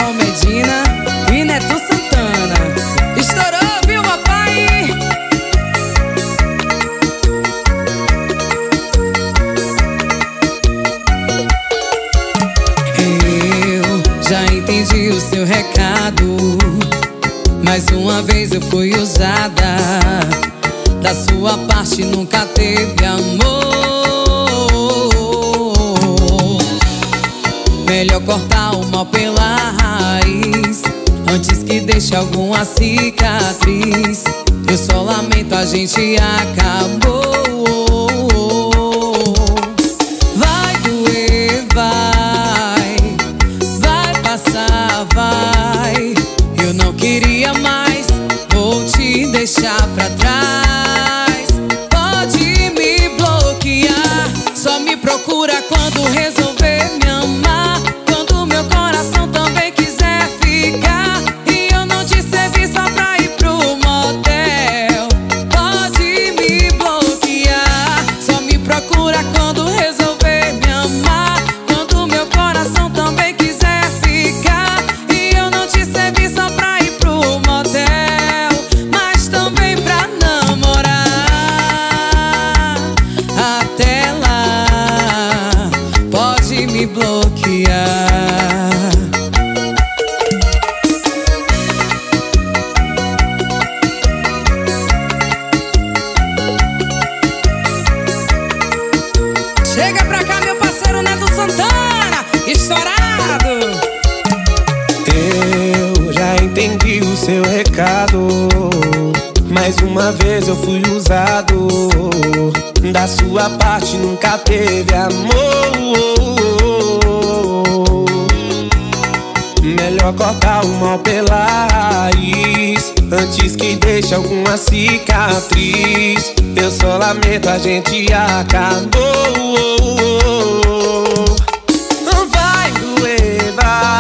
Léo Medina e Neto Santana. Estourou, viu, papai? Eu já entendi o seu recado. Mais uma vez eu fui usada. Da sua parte nunca teve amor. Melhor cortar o mal pela raiz antes que deixe alguma cicatriz. Eu só lamento, a gente acabou. Vai doer, vai passar, vai. Eu não queria mais, vou te deixar pra trás. Pode me bloquear, só me procura quando resolver me amar. Quando meu coração também quiser ficar e eu não te servi só pra ir pro motel. Pode me bloquear, só me procura quando resolver me amar. Quando meu coração também quiser ficar e eu não te servi só pra ir pro motel, mas também pra namorar. Até lá, pode me bloquear. Chega pra cá, meu parceiro Neto Santana, estourado. Eu já entendi o seu recado. Mais uma vez eu fui usado. Da sua parte nunca teve amor. Melhor cortar o mal pela raiz antes que deixe alguma cicatriz. Eu só lamento, a gente acabou. Vai doer,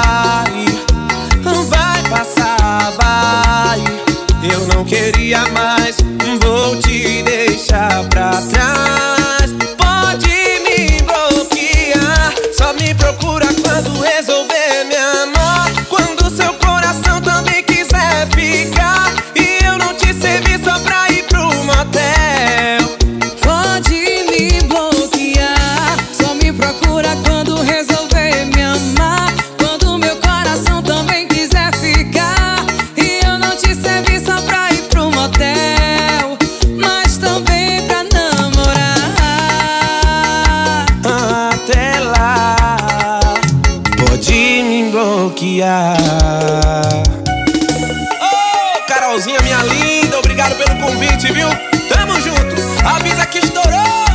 vai passar, vai. Eu não queria mais, vou te deixar pra trás. Pode me bloquear, só me procura quando resolver me amar. Quando seu coração também quiser ficar e eu não te servi só pra ir pro motel. Pode me bloquear, só me procura quando resolver me amar. Quando meu coração também quiser ficar e eu não te servi só pra ir pro motel, mas também pra namorar. Até lá, pode me bloquear. Ô, Carolzinha, minha linda, obrigado pelo convite, viu? Tamo junto, avisa que estourou.